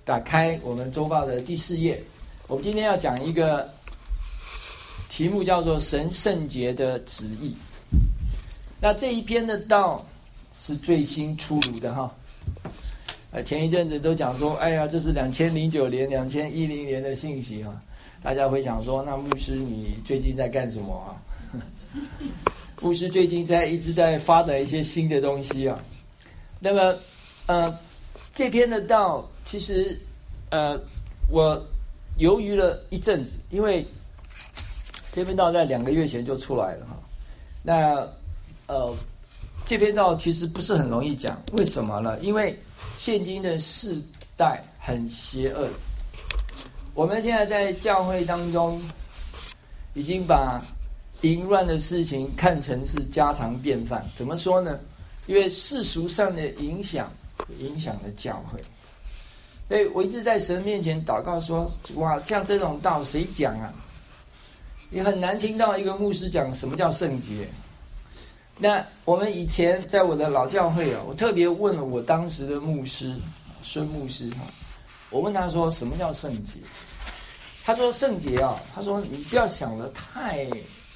打开我们周报的第4页，我们今天要讲一个题目叫做神圣洁的旨意。那这一篇的道是最新出炉的哈。前一阵子都讲说，哎呀，这是2009年、2010年的信息哈。大家会想说，那牧师你最近在干什么啊？牧师最近一直在发展一些新的东西啊。那么这篇的道其实我犹豫了一阵子，因为这篇道在2个月前就出来了哈。那这篇道其实不是很容易讲，为什么呢？因为现今的世代很邪恶，我们现在在教会当中已经把淫乱的事情看成是家常便饭。怎么说呢？因为世俗上的影响了教会，所以我一直在神面前祷告说，哇，像这种道谁讲啊？也很难听到一个牧师讲什么叫圣洁。那我们以前在我的老教会我特别问了我当时的牧师孙牧师我问他说什么叫圣洁？他说圣洁他说你不要想得太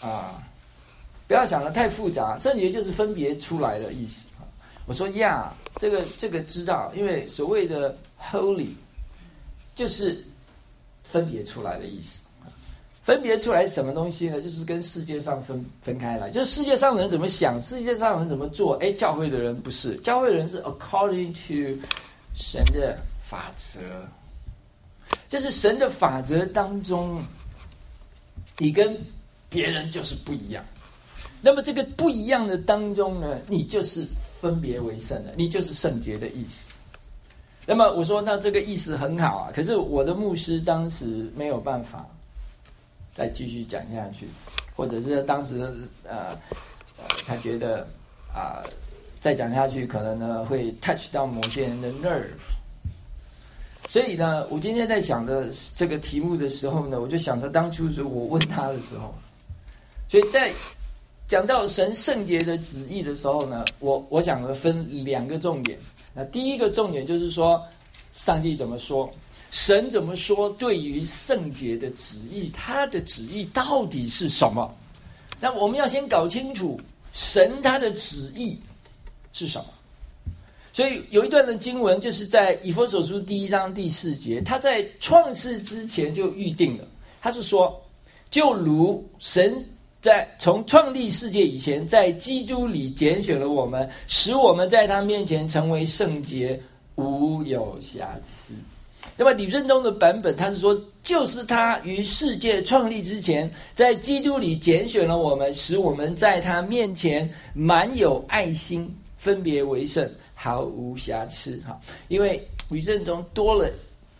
复杂，圣洁就是分别出来的意思。我说呀，这个知道，因为所谓的 holy 就是分别出来的意思。分别出来是什么东西呢？就是跟世界上分开来，就是世界上的人怎么想，世界上的人怎么做。教会的人不是，教会的人是 according to 神的法则，就是神的法则当中，你跟别人就是不一样。那么这个不一样的当中呢，你就是分别为圣的，你就是圣洁的意思。那么我说，那这个意思很好啊，可是我的牧师当时没有办法再继续讲下去，或者是当时他觉得再讲下去可能呢会 touch 到某些人的 nerve。所以呢，我今天在想的这个题目的时候呢，我就想到当初我问他的时候，所以在讲到神圣洁的旨意的时候呢，我想分2个重点。那第一个重点就是说，上帝怎么说，神怎么说对于圣洁的旨意，他的旨意到底是什么？那我们要先搞清楚神他的旨意是什么。所以有一段的经文就是在以弗所书1章第4节，他在创世之前就预定了，他是说，就如神从创立世界以前，在基督里拣选了我们，使我们在他面前成为圣洁，无有瑕疵。那么李振中的版本他是说，就是他于世界创立之前，在基督里拣选了我们，使我们在他面前满有爱心，分别为圣，毫无瑕疵。因为李振中多了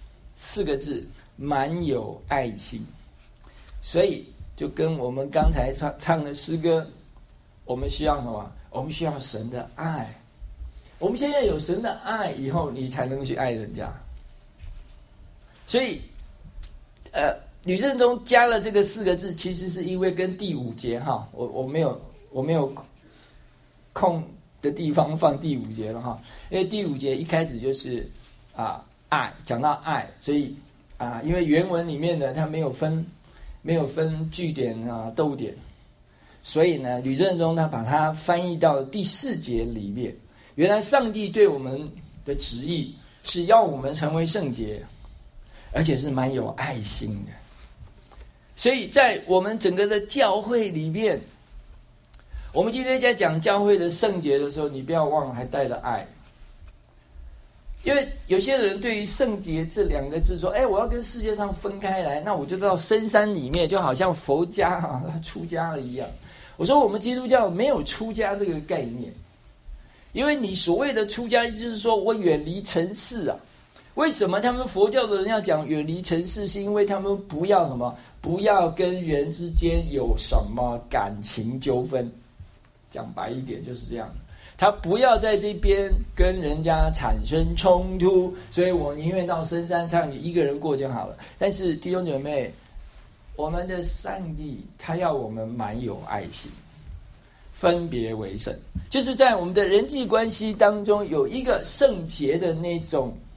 4个字，满有爱心，所以就跟我们刚才唱的诗歌，我们需要什么？我们需要神的爱。我们现在有神的爱以后，你才能去爱人家。所以吕振中加了这个4个字，其实是因为跟第5节我没有空的地方放第5节了因为第5节一开始就是爱，讲到爱，所以因为原文里面呢它没有分句点逗点，所以呢吕振中他把它翻译到第4节里面。原来上帝对我们的旨意是要我们成为圣洁，而且是蛮有爱心的。所以在我们整个的教会里面，我们今天在讲教会的圣洁的时候，你不要忘了还带了爱。因为有些人对于圣洁这2个字说，我要跟世界上分开来，那我就到深山里面，就好像佛家出家了一样。我说我们基督教没有出家这个概念，因为你所谓的出家就是说我远离尘世为什么他们佛教的人要讲远离尘世？是因为他们不要什么？不要跟人之间有什么感情纠纷。讲白一点就是这样，他不要在这边跟人家产生冲突，所以我宁愿到深山上你一个人过就好了。但是弟兄姐妹，我们的上帝他要我们蛮有爱心，分别为圣，就是在我们的人际关系当中有一个圣洁的那种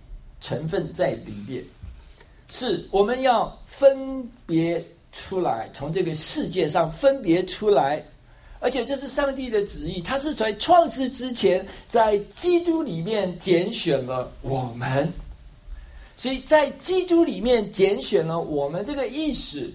成分在里面，是我们要分别出来，从这个世界上分别出来，而且这是上帝的旨意，他是在创世之前在基督里面拣选了我们，所以在基督里面拣选了我们，这个意思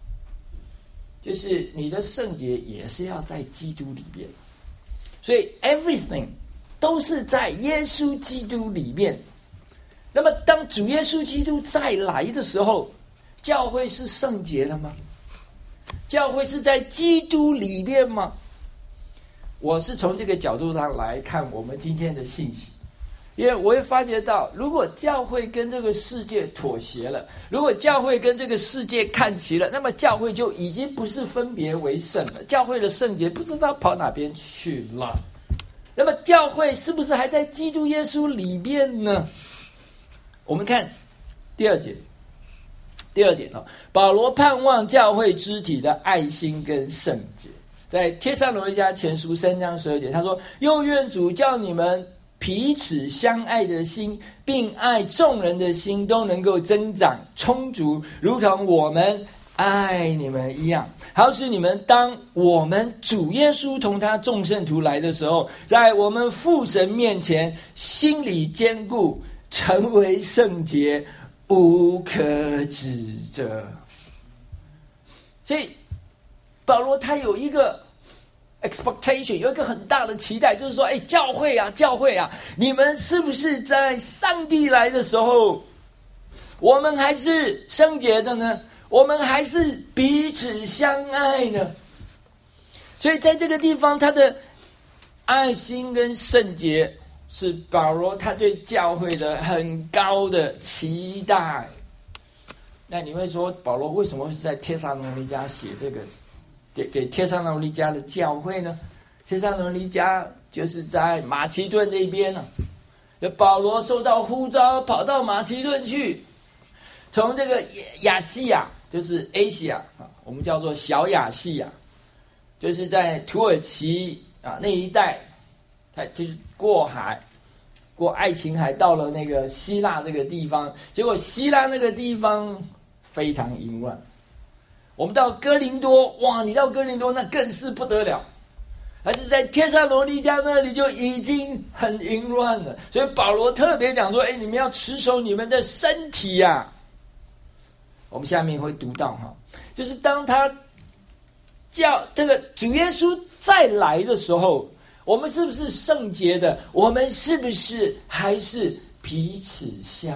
就是你的圣洁也是要在基督里面，所以 everything 都是在耶稣基督里面。那么当主耶稣基督再来的时候，教会是圣洁的吗？教会是在基督里面吗？我是从这个角度上来看我们今天的信息，因为我会发觉到，如果教会跟这个世界妥协了，如果教会跟这个世界看齐了，那么教会就已经不是分别为圣了，教会的圣洁不知道跑哪边去了。那么教会是不是还在基督耶稣里面呢？我们看第二点保罗盼望教会肢体的爱心跟圣洁。在帖撒罗尼迦前书3章12节，他说：又愿主叫你们彼此相爱的心，并爱众人的心都能够增长充足，如同我们爱你们一样，好使你们当我们主耶稣同他众圣徒来的时候，在我们父神面前心里坚固，成为圣洁，无可指责。所以保罗他有一个 expectation， 有一个很大的期待，就是说，教会啊，你们是不是在上帝来的时候，我们还是圣洁的呢？我们还是彼此相爱呢？所以在这个地方，他的爱心跟圣洁是保罗他对教会的很高的期待。那你会说，保罗为什么会是在帖撒罗尼迦写这个给帖撒罗尼迦的教会呢？帖撒罗尼迦就是在马其顿那边呢，保罗受到呼召，跑到马其顿去，从这个亚细亚，就是 Asia 我们叫做小亚细亚，就是在土耳其那一带，他就是过海，过爱琴海，到了那个希腊这个地方，结果希腊那个地方非常淫乱。我们到哥林多，哇，你到哥林多那更是不得了，还是在帖撒罗尼迦那里就已经很淫乱了。所以保罗特别讲说，你们要持守你们的身体呀。我们下面会读到就是当他叫这个主耶稣再来的时候，我们是不是圣洁的？我们是不是还是彼此相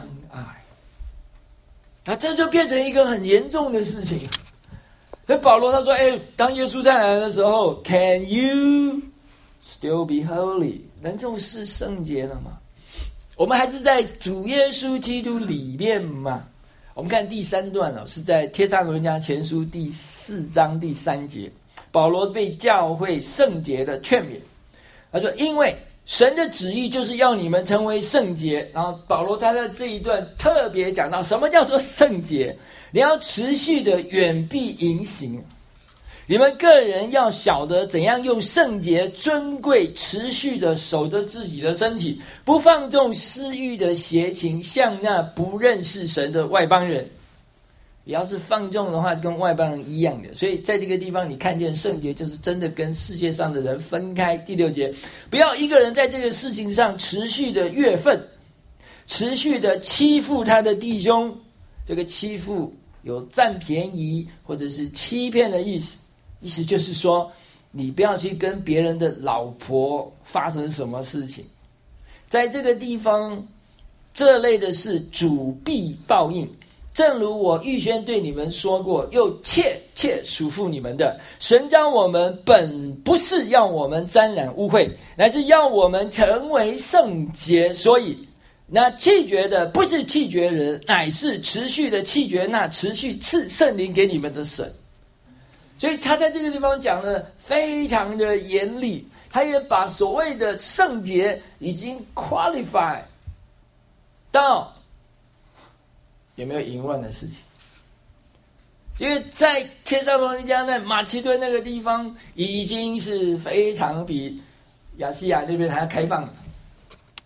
爱？这就变成一个很严重的事情。所以保罗他说，当耶稣再来的时候 ，Can you still be holy？ 能够是圣洁的吗？我们还是在主耶稣基督里面吗？我们看第3段是在帖撒罗尼迦前书第4章第3节，保罗被教会圣洁的劝勉。他说，因为神的旨意就是要你们成为圣洁。然后保罗在这一段特别讲到什么叫做圣洁，你要持续的远避淫行，你们个人要晓得怎样用圣洁尊贵持续的守着自己的身体，不放纵私欲的邪情，像那不认识神的外邦人。也要是放纵的话，就跟外邦人一样的。所以在这个地方你看见圣洁就是真的跟世界上的人分开。第6节，不要一个人在这个事情上持续的越愤，持续的欺负他的弟兄。这个欺负有占便宜或者是欺骗的意思，意思就是说你不要去跟别人的老婆发生什么事情。在这个地方，这类的事主必报应，正如我预先对你们说过，又切切嘱咐你们的，神召我们本不是要我们沾染污秽，乃是要我们成为圣洁。所以那弃绝的不是弃绝人，乃是持续的弃绝那持续赐圣灵给你们的神。所以他在这个地方讲的非常的严厉，他也把所谓的圣洁已经 qualify 到有没有淫乱的事情。因为在帖撒罗尼迦那马其顿那个地方已经是非常比亚细亚那边还要开放的，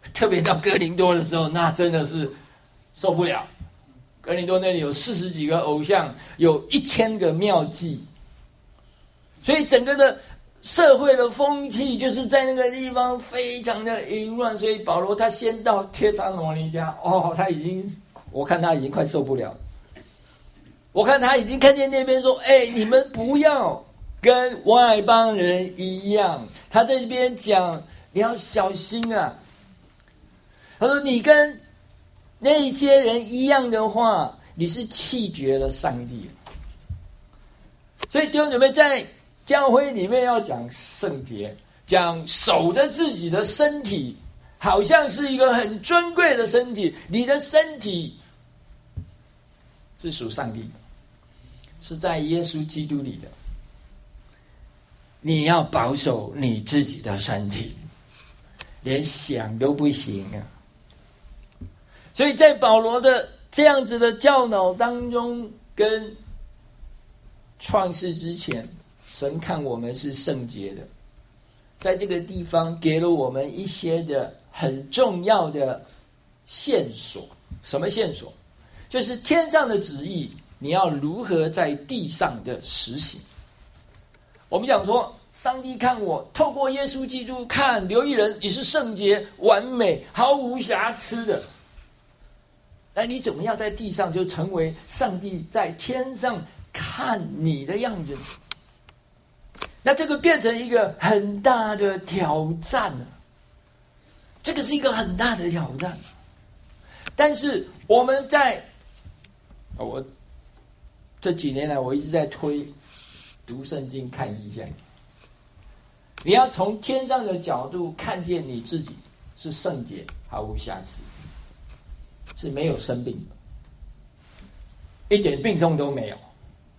特别到哥林多的时候，那真的是受不了。哥林多那里有40几个偶像，有1000个庙妓，所以整个的社会的风气就是在那个地方非常的淫乱。所以保罗他先到帖撒罗尼迦，我看他已经快受不了了。我看他已经看见那边说：“你们不要跟外邦人一样。”他在这边讲，你要小心啊。他说：“你跟那些人一样的话，你是弃绝了上帝。”所以弟兄姊妹，在教会里面要讲圣洁，讲守着自己的身体，好像是一个很尊贵的身体。你的身体是属上帝的，是在耶稣基督里的。你要保守你自己的身体，连想都不行啊！所以在保罗的这样子的教导当中，跟创世之前，神看我们是圣洁的，在这个地方给了我们一些的很重要的线索。什么线索？就是天上的旨意，你要如何在地上的实行。我们讲说，上帝看我，透过耶稣基督看刘义人，你是圣洁、完美、毫无瑕疵的。那你怎么样在地上就成为上帝在天上看你的样子？那这个变成一个很大的挑战了。这个是一个很大的挑战。但是我们我这几年来，我一直在推读圣经看异象。你要从天上的角度看见你自己是圣洁，毫无瑕疵，是没有生病的，一点病痛都没有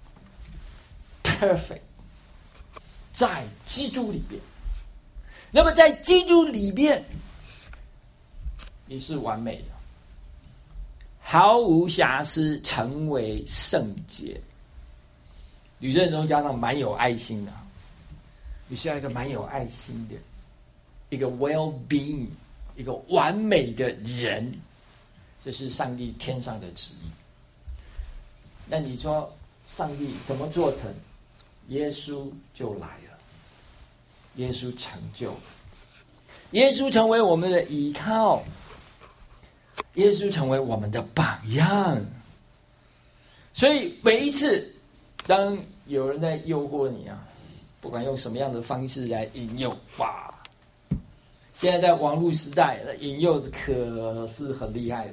，perfect， 在基督里边。那么在基督里边，你是完美的，毫无瑕疵，成为圣洁。吕正中加上蛮有爱心的，你需要一个蛮有爱心的，一个 well-being， 一个完美的人，这是上帝天上的旨意。那你说上帝怎么做成？耶稣就来了，耶稣成就了，耶稣成为我们的依靠，耶稣成为我们的榜样。所以每一次当有人在诱惑你啊，不管用什么样的方式来引诱，哇！现在在网络时代，引诱可是很厉害的，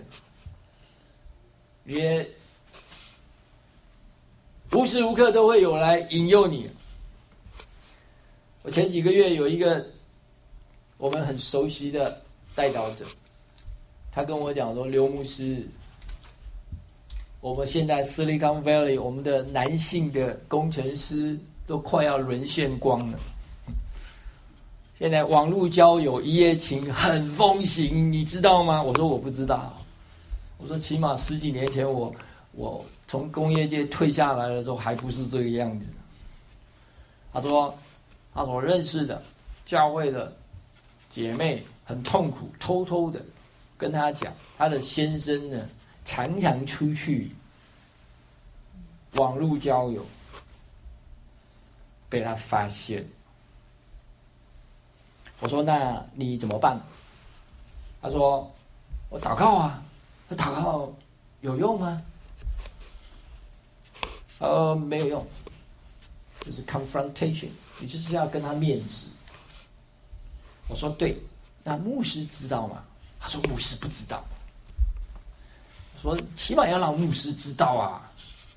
也无时无刻都会有来引诱你。我前几个月有一个我们很熟悉的代祷者，他跟我讲说：“刘牧师，我们现在 Silicon Valley 我们的男性的工程师都快要沦陷光了。现在网络交友一夜情很风行，你知道吗？”我说我不知道。我说起码10几年前我从工业界退下来的时候还不是这个样子。他说他所认识的教会的姐妹很痛苦，偷偷的跟他讲，他的先生呢常常出去网络交友，被他发现。我说那你怎么办？他说我祷告啊。那祷告有用吗？没有用，就是 confrontation， 你就是要跟他面质。我说对，那牧师知道吗？他说牧师不知道。我说起码要让牧师知道啊。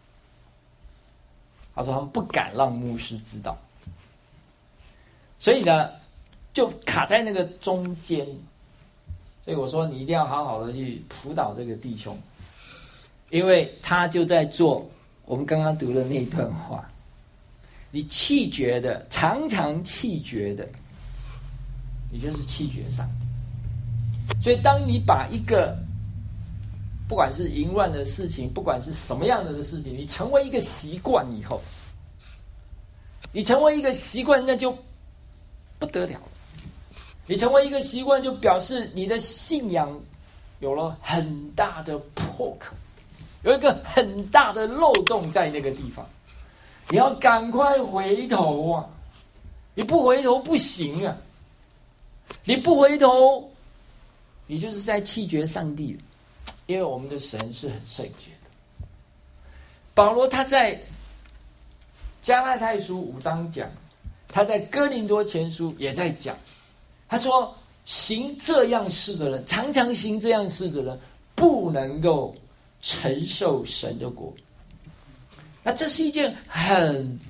他说他们不敢让牧师知道，所以呢就卡在那个中间。所以我说你一定要好好的去辅导这个弟兄，因为他就在做我们刚刚读的那一段话，你弃绝的，常常弃绝的，你就是弃绝上帝。所以当你把一个不管是淫乱的事情，不管是什么样的事情，你成为一个习惯以后，你成为一个习惯，那就不得了了。 你成为一个习惯，就表示你的信仰有了很大的破口，有一个很大的漏洞在那个地方。你要赶快回头啊！你不回头不行啊！你不回头，你就是在弃绝上帝了，因为我们的神是很圣洁的。保罗他在加拉太书5章讲，他在哥林多前书也在讲，他说行这样事的人，常常行这样事的人，不能够承受神的国。那这是一件很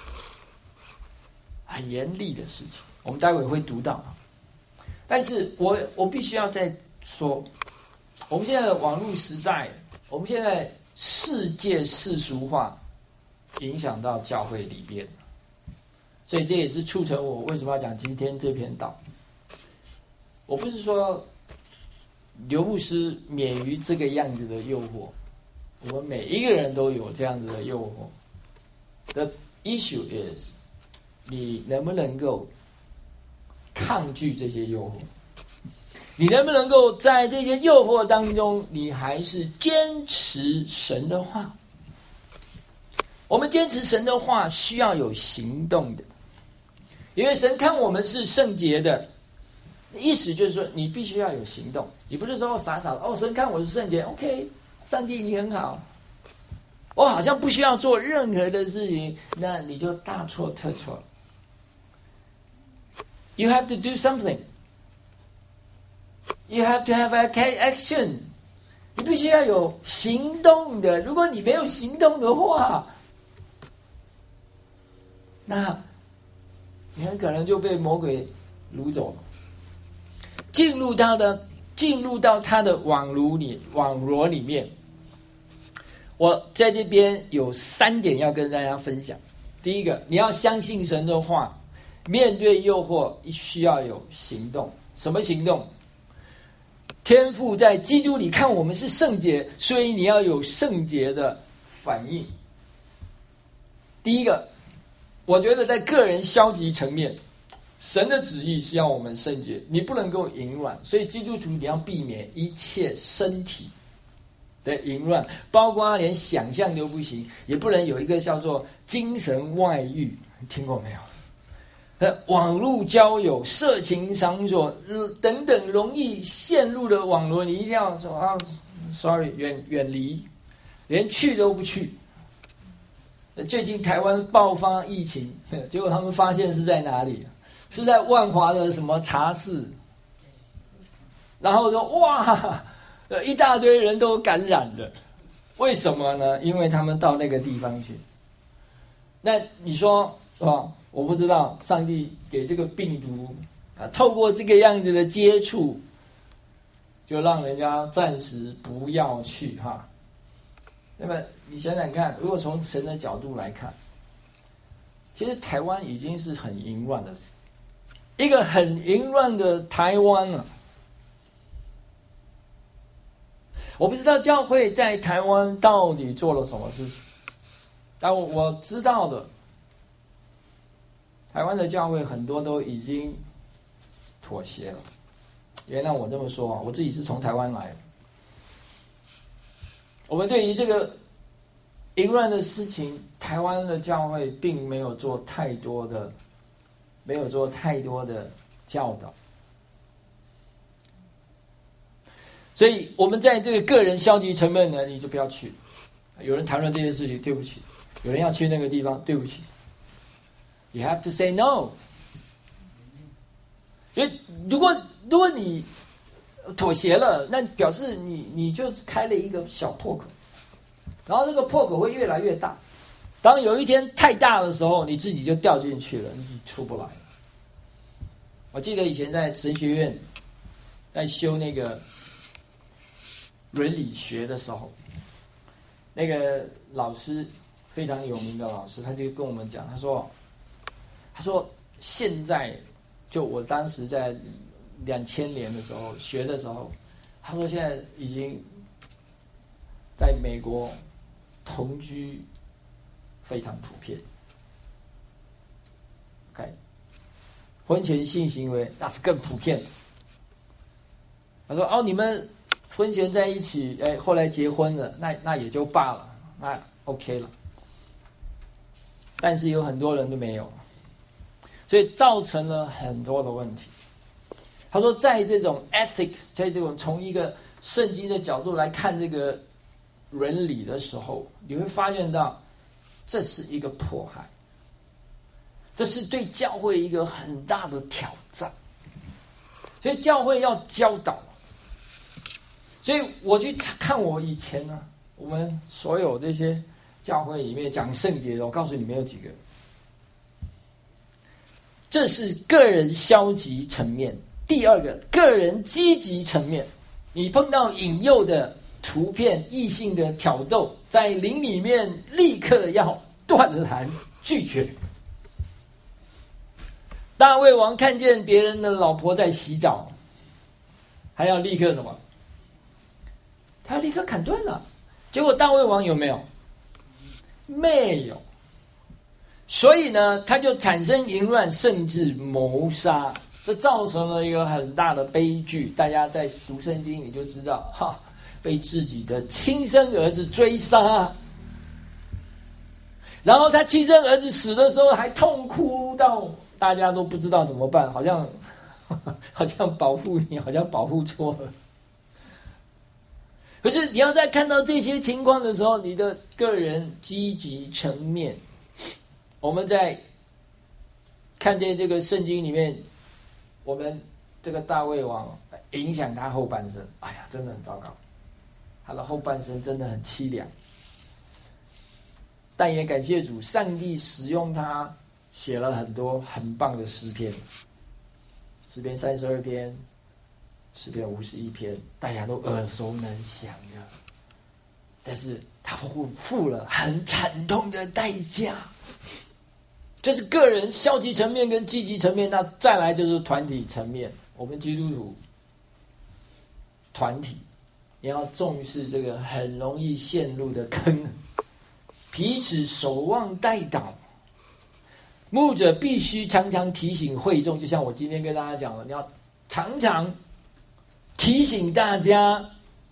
严厉的事情，我们待会会读到。但是我必须要再说，我们现在的网络时代，我们现在世界世俗化影响到教会里边，所以这也是促成我为什么要讲今天这篇道。我不是说刘牧师免于这个样子的诱惑，我们每一个人都有这样子的诱惑。The issue is， 你能不能够抗拒这些诱惑？你能不能够在这些诱惑当中，你还是坚持神的话？我们坚持神的话需要有行动的，因为神看我们是圣洁的，意思就是说你必须要有行动。你不是说傻傻的神看我是圣洁 ，OK， 上帝你很好，我好像不需要做任何的事情，那你就大错特错了。You have to do something. You have to have action. 你必须要有行动的。如果你没有行动的话，那你很可能就被魔鬼掳走了，进入到他的网罗里面。我在这边有3点要跟大家分享。第一个，你要相信神的话，面对诱惑需要有行动。什么行动？天父在基督里看我们是圣洁，所以你要有圣洁的反应。第一个，我觉得在个人消极层面，神的旨意是要我们圣洁，你不能够淫乱，所以基督徒你要避免一切身体的淫乱，包括连想象都不行，也不能有一个叫做精神外遇，听过没有？网络交友、色情场所等等容易陷入的网络，你一定要说sorry， 远离，连去都不去。最近台湾爆发疫情，结果他们发现是在哪里？是在万华的什么茶室，然后说哇，一大堆人都感染了，为什么呢？因为他们到那个地方去。那你说我不知道上帝给这个病毒透过这个样子的接触，就让人家暂时不要去哈。那么你想想看，如果从神的角度来看，其实台湾已经是很淫乱的，一个很淫乱的台湾了。我不知道教会在台湾到底做了什么事情，但我知道的，台湾的教会很多都已经妥协了。原谅我这么说，我自己是从台湾来的。我们对于这个淫乱的事情，台湾的教会并没有做太多的教导。所以我们在这个个人消极层面呢，你就不要去。有人谈论这件事情，对不起；有人要去那个地方，对不起。You have to say no。因为如果你妥协了，那表示你就开了一个小破口，然后这个破口会越来越大。当有一天太大的时候，你自己就掉进去了，你出不来。我记得以前在神学院在修那个伦理学的时候，那个老师非常有名的老师，他就跟我们讲，他说现在就我当时在2000年的时候学的时候，他说现在已经在美国同居非常普遍。OK， 婚前性行为那是更普遍的。他说：“哦，你们婚前在一起，后来结婚了，那也就罢了，那 OK 了。但是有很多人都没有，所以造成了很多的问题。”他说，在这种 ethics， 在这种从一个圣经的角度来看这个伦理的时候，你会发现到这是一个迫害，这是对教会一个很大的挑战。所以教会要教导。所以我去看我以前呢，我们所有这些教会里面讲圣洁的，我告诉你们有几个。这是个人消极层面。第二个，个人积极层面，你碰到引诱的图片、异性的挑逗，在灵里面立刻要断然拒绝。大卫王看见别人的老婆在洗澡，还要立刻什么？他要立刻砍断了。结果大卫王有没有？没有。所以呢，他就产生淫乱，甚至谋杀。这造成了一个很大的悲剧，大家在读圣经你就知道，被自己的亲生儿子追杀，然后他亲生儿子死的时候还痛哭到大家都不知道怎么办，好像保护你，好像保护错了。可是你要在看到这些情况的时候，你的个人积极层面，我们在看见这个圣经里面。我们这个大卫王影响他后半生，哎呀，真的很糟糕，他的后半生真的很凄凉。但也感谢主，上帝使用他写了很多很棒的诗篇，诗篇32篇，诗篇51篇，大家都耳熟能详的。但是他付了很惨痛的代价。这是个人消极层面跟积极层面，那再来就是团体层面。我们基督徒团体，也要重视这个很容易陷入的坑，彼此守望代祷。牧者必须常常提醒会众，就像我今天跟大家讲的，你要常常提醒大家，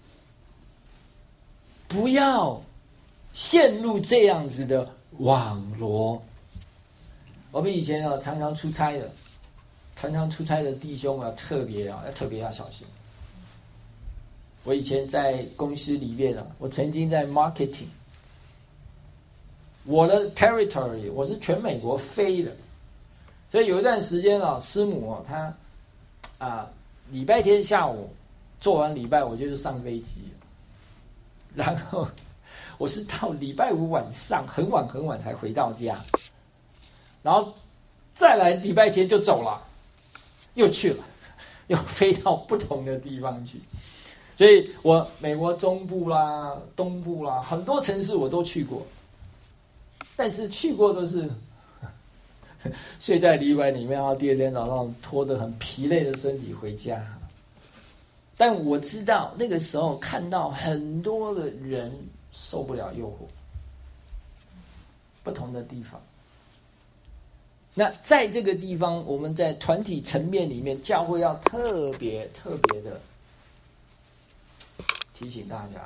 不要陷入这样子的网罗。我们以前常常出差的弟兄特别要小心。我以前在公司里面我曾经在 marketing， 我的 territory 我是全美国飞的，所以有一段时间师母她礼拜天下午做完礼拜我就是上飞机，然后我是到礼拜五晚上很晚才回到家。然后再来礼拜天就走了，又去了，又飞到不同的地方去。所以我美国中部啦、东部啦，很多城市我都去过，但是去过都是睡在旅馆里面，然后第二天早上拖着很疲累的身体回家。但我知道那个时候看到很多的人受不了诱惑，不同的地方。那在这个地方，我们在团体层面里面，教会要特别的提醒大家。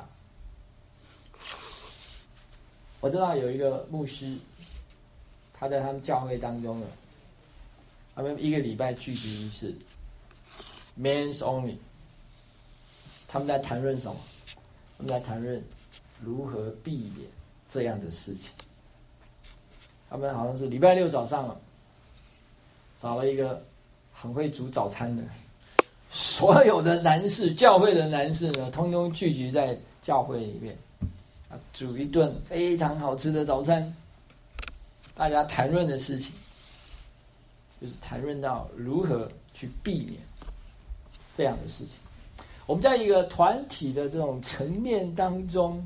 我知道有一个牧师，他在他们教会当中他们一个礼拜聚集一次 ，Men's Only。他们在谈论什么？他们在谈论如何避免这样的事情。他们好像是礼拜六早上找了一个很会煮早餐的，所有的男士，教会的男士呢，通通聚集在教会里面，煮一顿非常好吃的早餐。大家谈论的事情，就是谈论到如何去避免这样的事情。我们在一个团体的这种层面当中，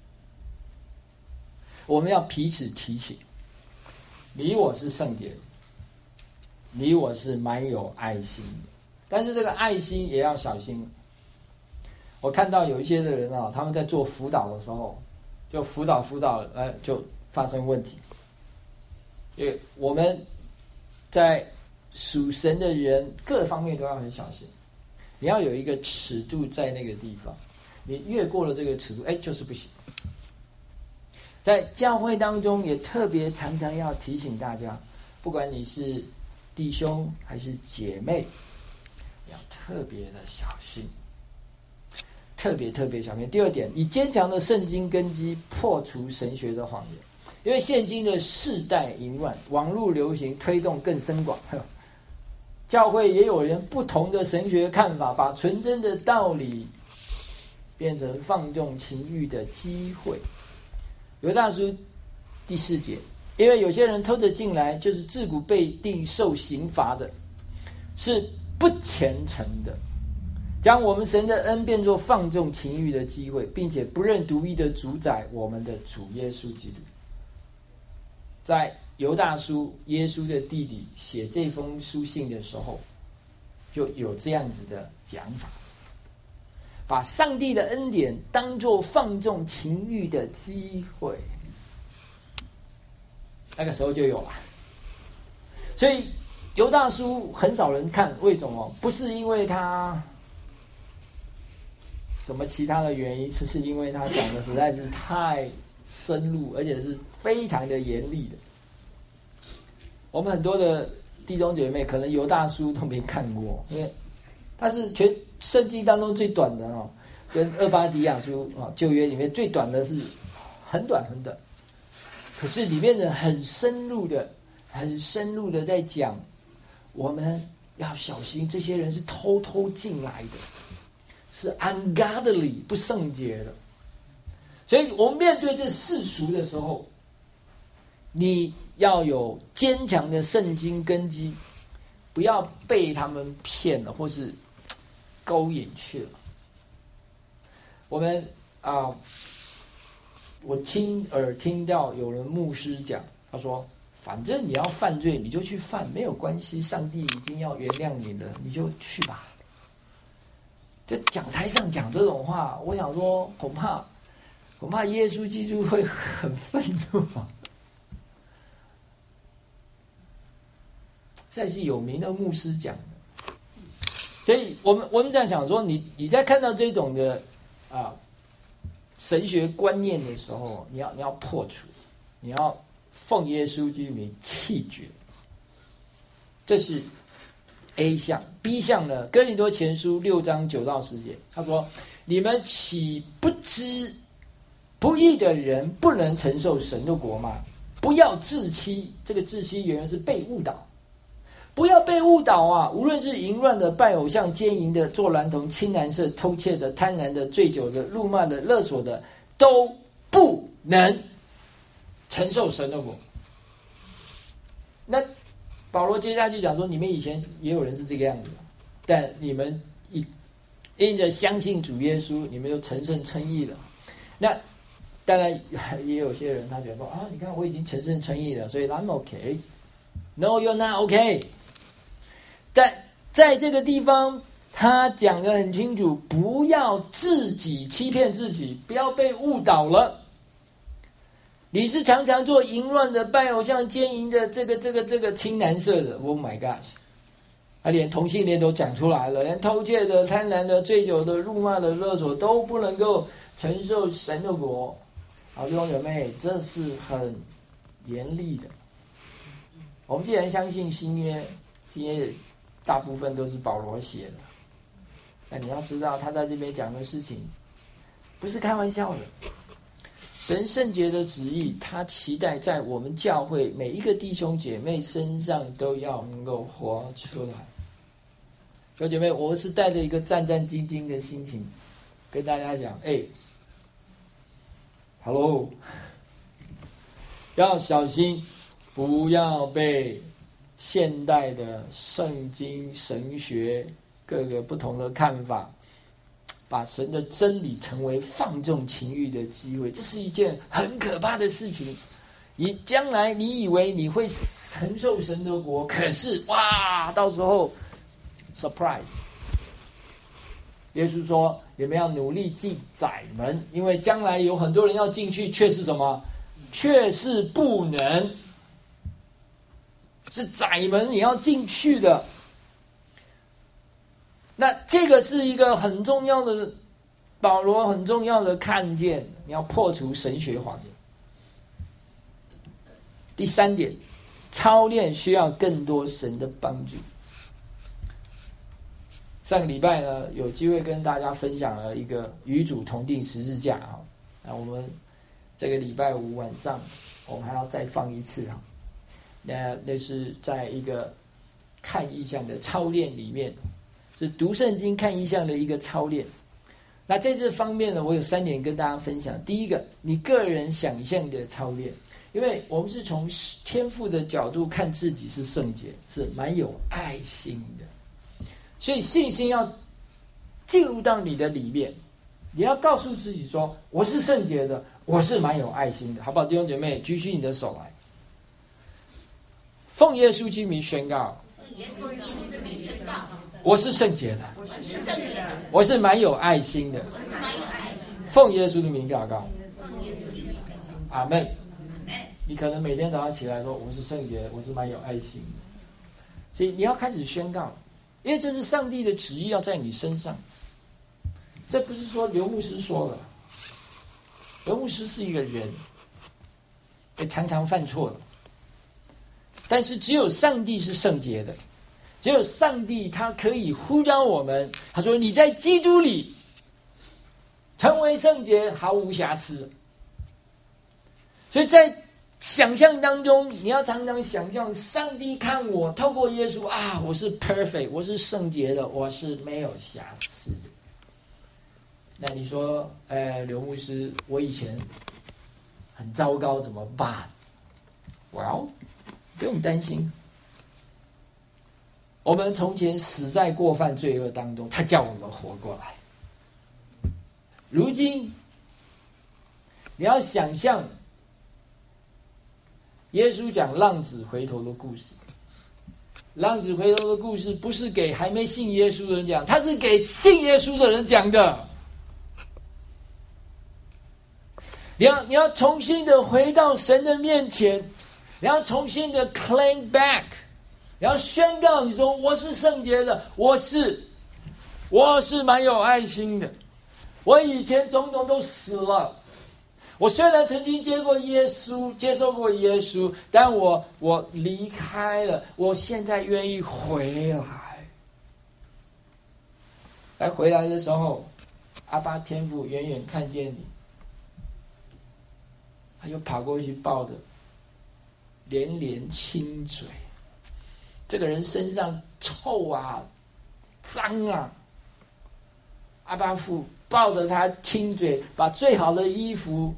我们要彼此提醒，你我是圣洁的，你我是蛮有爱心的，但是这个爱心也要小心。我看到有一些的人他们在做辅导的时候，就辅导就发生问题。因为我们在属神的人各方面都要很小心，你要有一个尺度在那个地方，你越过了这个尺度，就是不行。在教会当中也特别常常要提醒大家，不管你是弟兄还是姐妹，要特别的小心，特别小心。第二点，以坚强的圣经根基破除神学的谎言。因为现今的世代淫乱，网络流行推动更深广，教会也有人不同的神学看法，把纯真的道理变成放纵情欲的机会。犹大书第4节，因为有些人偷着进来，就是自古被定受刑罚的，是不虔诚的，将我们神的恩变作放纵情欲的机会，并且不认独一的主宰我们的主耶稣基督。在犹大书耶稣的弟弟写这封书信的时候，就有这样子的讲法，把上帝的恩典当作放纵情欲的机会，那个时候就有了。所以犹大书很少人看，为什么？不是因为他什么其他的原因，是因为他讲的实在是太深入，而且是非常的严厉的。我们很多的弟兄姐妹可能犹大书都没看过，因为它是全圣经当中最短的哦，跟厄巴迪亚书旧约里面最短的是很短，可是里面的很深入的在讲，我们要小心，这些人是偷进来的，是 ungodly 不圣洁的。所以我们面对这世俗的时候，你要有坚强的圣经根基，不要被他们骗了或是勾引去了。我们我亲耳听到有人牧师讲，他说反正你要犯罪你就去犯，没有关系，上帝已经要原谅你了，你就去吧。就讲台上讲这种话，我想说恐怕耶稣基督会很愤怒啊。这是有名的牧师讲的，所以我们这样想说，你在看到这种的神学观念的时候，你要破除，你要奉耶稣基督名弃绝。这是 A 项。 B 项呢，哥林多前书6章9到10节，他说：你们岂不知不义的人不能承受神的国吗？不要自欺，这个自欺原来是被误导，不要被误导啊！无论是淫乱的、拜偶像、奸淫的、做娈童、亲男色、偷窃的、贪婪的、醉酒的、辱骂的、勒索的，都不能承受神的国。那保罗接下去讲说，你们以前也有人是这个样子，但你们因着相信主耶稣，你们就成圣称义了。那当然也有些人他觉得说你看我已经成圣称义了，所以 I'm okay。 No, you're not okay。 在这个地方他讲得很清楚，不要自己欺骗自己，不要被误导了。你是常常做淫乱的、拜偶像、奸淫的、这个亲男色的 ，Oh my God！ 他连同性恋都讲出来了，连偷窃的、贪婪的、醉酒的、辱骂的、勒索都不能够承受神的国。好，弟兄姐妹，这是很严厉的。我们既然相信新约大部分都是保罗写的，那你要知道他在这边讲的事情不是开玩笑的。神圣洁的旨意，他期待在我们教会每一个弟兄姐妹身上都要能够活出来。弟兄姐妹，我是带着一个战战兢兢的心情跟大家讲，Hello， 要小心，不要被现代的圣经神学各个不同的看法，把神的真理成为放纵情欲的机会，这是一件很可怕的事情。你将来你以为你会承受神的国，可是到时候 surprise。 耶稣说你们要努力进窄门，因为将来有很多人要进去，却是什么？却是不能。 是窄门，你要进去的。那这个是一个很重要的，保罗很重要的看见，你要破除神学谎言。第三点，操练需要更多神的帮助。上个礼拜呢，有机会跟大家分享了一个与主同定十字架哈。那我们这个礼拜五晚上，我们还要再放一次哈。那是在一个看异象的操练里面，是读圣经看异象的一个操练。那在这方面呢，我有3点跟大家分享。第一个，你个人想象的操练，因为我们是从天父的角度看自己是圣洁，是蛮有爱心的。所以信心要进入到你的里面，你要告诉自己说，我是圣洁的，我是蛮有爱心的，好不好？弟兄姐妹，举起你的手来，奉耶稣基督名宣告，我是圣洁的，我是蛮有爱心的，奉耶稣的名祷告，阿们。你可能每天早上起来说，我是圣洁的，我是蛮有爱心的，所以你要开始宣告，因为这是上帝的旨意要在你身上。这不是说刘牧师说的，刘牧师是一个人，也常常犯错的，但是只有上帝是圣洁的，只有上帝他可以呼召我们，他说你在基督里成为圣洁，毫无瑕疵。所以在想象当中，你要常常想象上帝看我，透过耶稣啊，我是 perfect， 我是圣洁的，我是没有瑕疵的。那你说，刘牧师，我以前很糟糕，怎么办？Well， 不用担心，我们从前死在过犯罪恶当中，他叫我们活过来。如今，你要想象耶稣讲浪子回头的故事。浪子回头的故事不是给还没信耶稣的人讲，他是给信耶稣的人讲的。你要重新的回到神的面前，你要重新的 claim back， 你要宣告你说我是圣洁的，我是蛮有爱心的，我以前种种都死了。我虽然曾经接受过耶稣，但我离开了，我现在愿意回来。回来的时候，阿爸天父远远看见你，他就跑过去抱着，连连亲嘴。这个人身上臭啊，脏啊，阿爸父抱着他亲嘴，把最好的衣服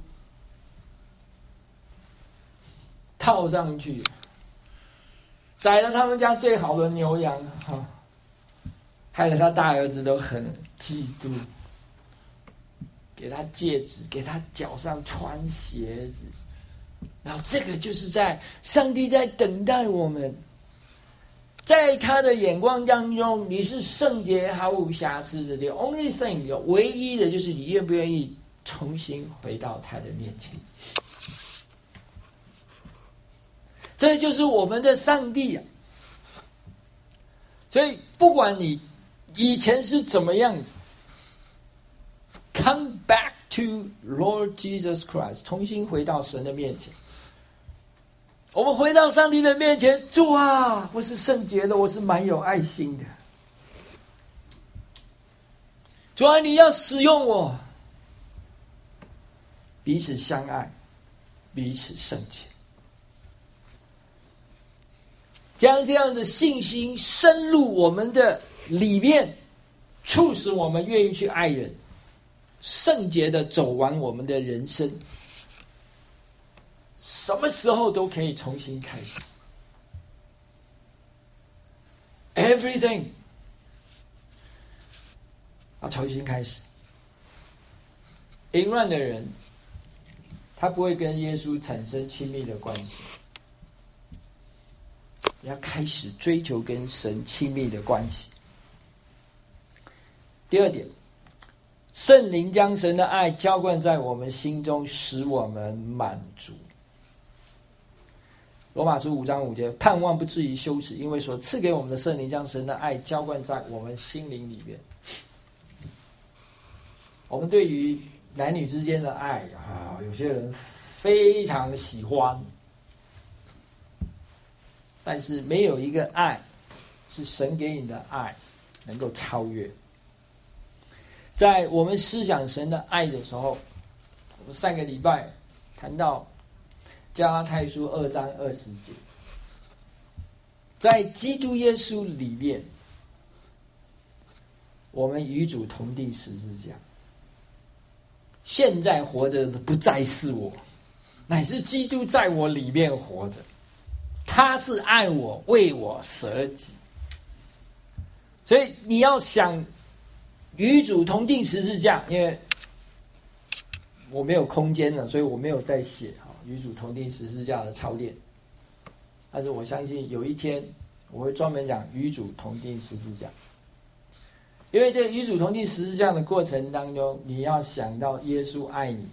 套上去，宰了他们家最好的牛羊，害得他大儿子都很嫉妒，给他戒指，给他脚上穿鞋子。然后这个就是在上帝在等待我们，在他的眼光当中，你是圣洁毫无瑕疵的。The only thing， 唯一的就是你愿不愿意重新回到他的面前。这就是我们的上帝啊！所以不管你以前是怎么样子， come back to Lord Jesus Christ， 重新回到神的面前。我们回到上帝的面前，主啊，我是圣洁的，我是蛮有爱心的。主啊，你要使用我，彼此相爱，彼此圣洁。将这样的信心深入我们的里面，促使我们愿意去爱人，圣洁的走完我们的人生，什么时候都可以重新开始。Everything 要重新开始。淫乱的人，他不会跟耶稣产生亲密的关系。要开始追求跟神亲密的关系。第二点，圣灵将神的爱浇灌在我们心中，使我们满足。 罗马书5章5节，盼望不至于羞耻，因为所赐给我们的圣灵将神的爱浇灌在我们心灵里面。我们对于男女之间的爱有些人非常喜欢，但是没有一个爱是神给你的爱能够超越。在我们思想神的爱的时候，我们上个礼拜谈到加拉太书2章20节，在基督耶稣里面，我们与主同定十字架。现在活着的不再是我，乃是基督在我里面活着。他是爱我，为我舍己。所以你要想与主同定十字架，因为我没有空间了，所以我没有再写与主同定十字架的操练。但是我相信有一天我会专门讲与主同定十字架。因为这与主同定十字架的过程当中，你要想到耶稣爱你，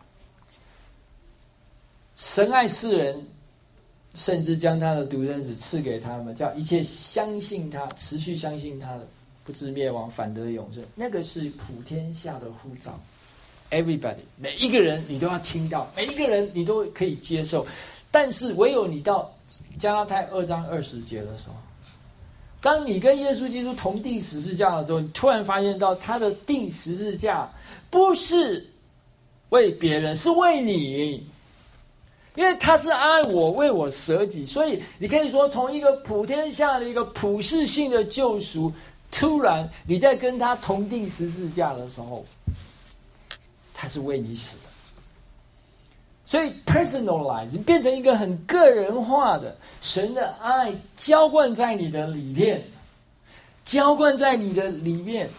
神爱世人，甚至将他的独生子赐给他们，叫一切相信他、持续相信他的，不至灭亡，反得永生。那个是普天下的呼召 ，everybody， 每一个人你都要听到，每一个人你都可以接受。但是唯有你到加拉太2章20节的时候，当你跟耶稣基督同定十字架的时候，你突然发现到他的定十字架不是为别人，是为你。因为他是爱我，为我舍己，所以你可以说从一个普天下的一个普世性的救赎，突然你在跟他同定十字架的时候，他是为你死的。所以 personalize 变成一个很个人化的，神的爱浇灌在你的里面，浇灌在你的里面，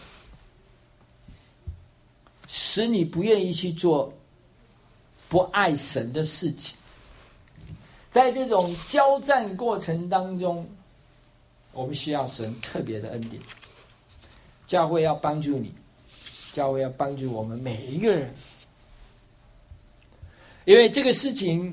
使你不愿意去做不爱神的事情。在这种交战过程当中，我们需要神特别的恩典。教会要帮助你，教会要帮助我们每一个人。因为这个事情，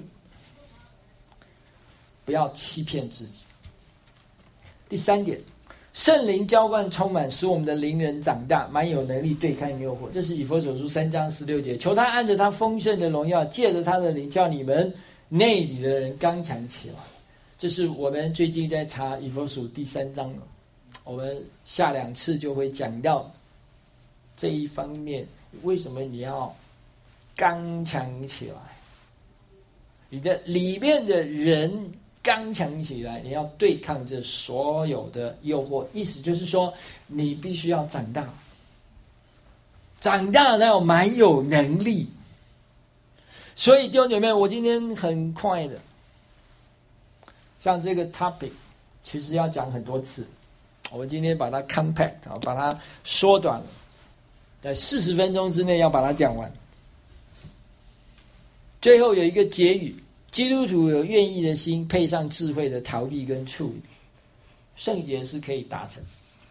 不要欺骗自己。第3点，圣灵浇灌充满，使我们的灵人长大，满有能力对抗诱惑。这是以弗所书3章16节。求他按着他丰盛的荣耀，借着他的灵，叫你们内里的人刚强起来。这是我们最近在查以弗所第3章了，我们下2次就会讲到这一方面。为什么你要刚强起来？你的里面的人刚强起来，你要对抗这所有的诱惑。意思就是说，你必须要长大，长大了要蛮有能力。所以弟兄姐妹，我今天很快的，像这个 topic 其实要讲很多次，我们今天把它 compact 把它缩短了，在40分钟之内要把它讲完。最后有一个结语，基督徒有愿意的心，配上智慧的逃避跟处理，圣洁是可以达成。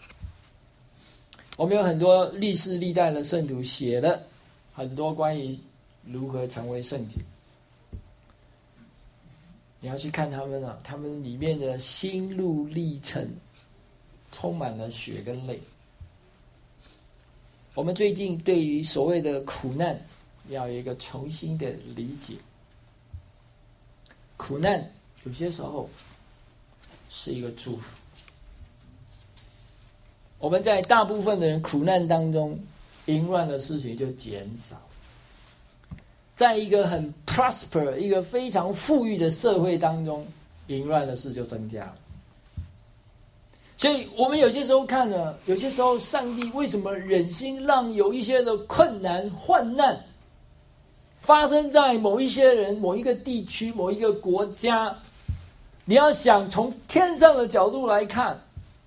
我们有很多历世历代的圣徒写了很多关于如何成为圣洁，你要去看他们他们里面的心路历程充满了血跟泪。我们最近对于所谓的苦难要有一个重新的理解。苦难有些时候是一个祝福。我们在大部分的人苦难当中，淫乱的事情就减少。在一个很 prosper 一个非常富裕的社会当中，淫乱的事就增加了。所以我们有些时候看了，有些时候上帝为什么忍心让有一些的困难患难发生在某一些人、某一个地区、某一个国家？你要想从天上的角度来看，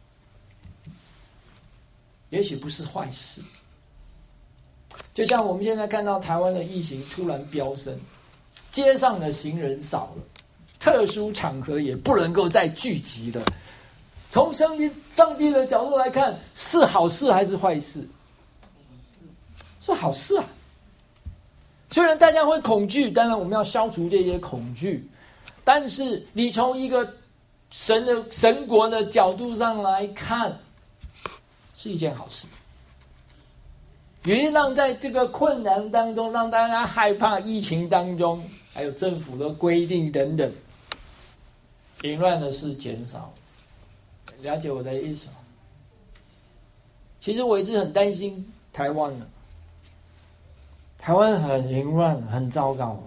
也许不是坏事。就像我们现在看到台湾的疫情突然飙升，街上的行人少了，特殊场合也不能够再聚集了。从上帝的角度来看，是好事还是坏事？是好事啊！虽然大家会恐惧，当然我们要消除这些恐惧， 但是你从一个神国的角度上来看，是一件好事。也让在这个困难当中，让大家害怕疫情当中，还有政府的规定等等，淫乱的事减少。了解我的意思吗？其实我一直很担心台湾的，台湾很淫乱，很糟糕。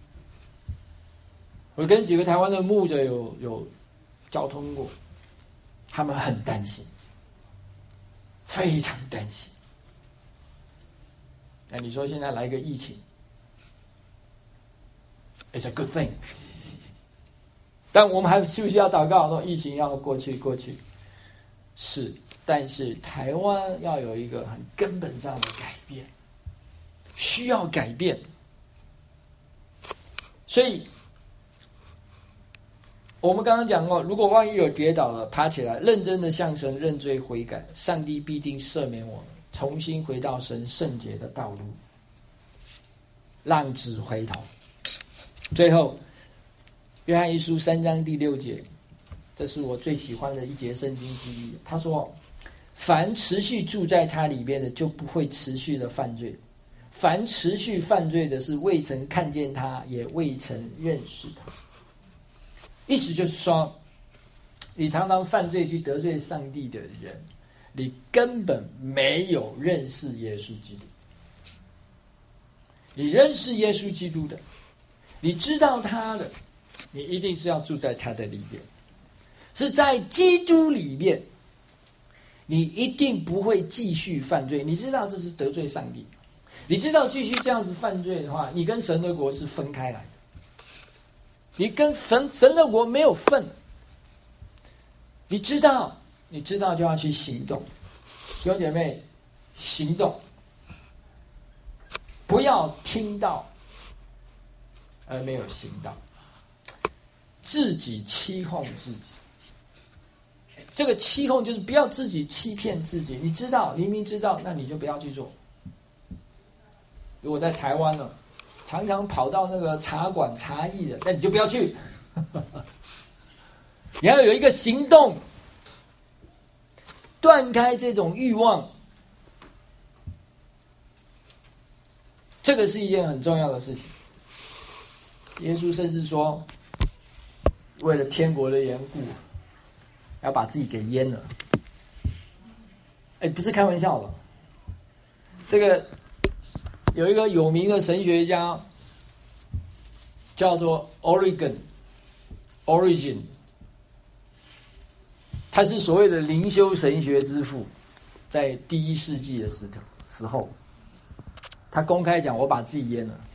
我跟几个台湾的牧者有交通过，他们很担心，非常担心。那你说现在来个疫情 ，it's a good thing。但我们还需不需要祷告？说疫情要过去？是，但是台湾要有一个很根本上的改变，需要改变。所以，我们刚刚讲过，如果万一有跌倒了，爬起来，认真的向神认罪悔改，上帝必定赦免我们。重新回到神圣洁的道路，浪子回头。最后，约翰一书3章第6节，这是我最喜欢的一节圣经之一。他说：“凡持续住在他里面的，就不会持续的犯罪；凡持续犯罪的，是未曾看见他，也未曾认识他。”意思就是说，你常常犯罪去得罪上帝的人，你根本没有认识耶稣基督。你认识耶稣基督的，你知道他的，你一定是要住在他的里面，是在基督里面，你一定不会继续犯罪。你知道这是得罪上帝，你知道继续这样子犯罪的话，你跟神的国是分开来的，你跟神的国没有份。你知道就要去行动。弟兄姐妹，行动，不要听到而没有行动，自己欺哄自己。这个欺哄就是不要自己欺骗自己。你知道，明明知道，那你就不要去做。如果在台湾了，常常跑到那个茶馆茶艺的，那你就不要去。你要有一个行动，断开这种欲望，这个是一件很重要的事情。耶稣甚至说，为了天国的缘故，要把自己给阉了。不是开玩笑的。这个有一个有名的神学家，叫做 Origin， 他是所谓的灵修神学之父，在第1世纪的时候，他公开讲我把自己阉了，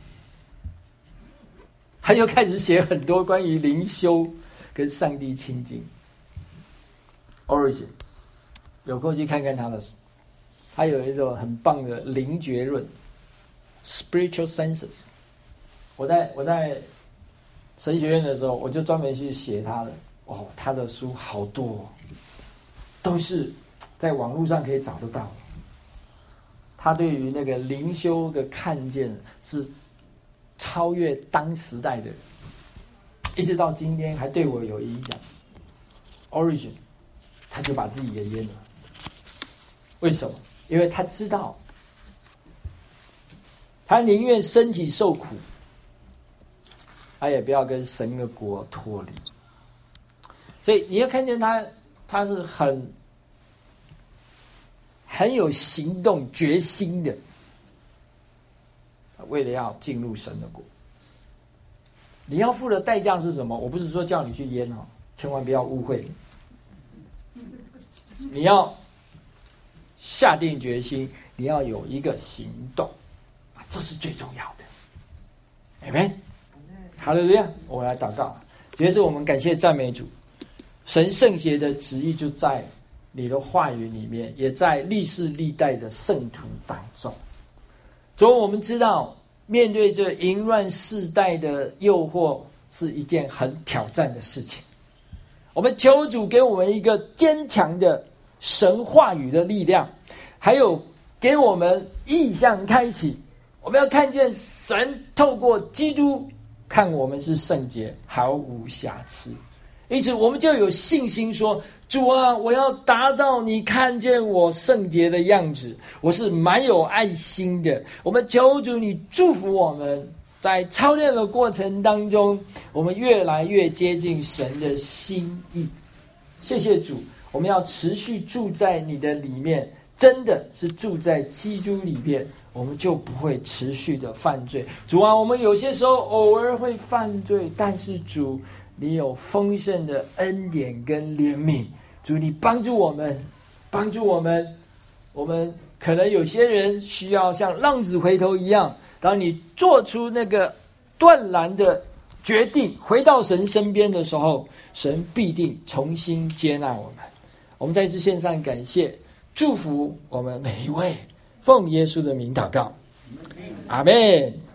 他就开始写很多关于灵修跟上帝亲近。Origin 有空去看看他的书，他有一种很棒的灵觉论 （spiritual senses）。我在神学院的时候，我就专门去写他的。他的书好多，都是在网络上可以找得到。他对于那个灵修的看见是超越当时代的人，一直到今天还对我有影响。Origin 他就把自己给阉了，为什么？因为他知道，他宁愿身体受苦，他也不要跟神的国脱离。所以你要看见他是很有行动决心的，为了要进入神的国。你要付的代价是什么？我不是说叫你去阉哦，千万不要误会。你要下定决心，你要有一个行动，这是最重要的。Amen。好了，我们来祷告。主耶稣，我们感谢赞美主。神圣洁的旨意就在你的话语里面，也在历世历代的圣徒当中。主，我们知道面对这淫乱世代的诱惑是一件很挑战的事情。我们求主给我们一个坚强的神话语的力量，还有给我们意象开启。我们要看见神透过基督看我们是圣洁，毫无瑕疵。因此我们就有信心说，主啊，我要达到你看见我圣洁的样子，我是蛮有爱心的。我们求主你祝福我们，在操练的过程当中，我们越来越接近神的心意。谢谢主，我们要持续住在你的里面，真的是住在基督里面，我们就不会持续的犯罪。主啊，我们有些时候偶尔会犯罪，但是主你有丰盛的恩典跟怜悯，主你帮助我们，我们可能有些人需要像浪子回头一样，当你做出那个断然的决定，回到神身边的时候，神必定重新接纳我们。我们再次献上感谢，祝福我们每一位，奉耶稣的名祷告，阿们。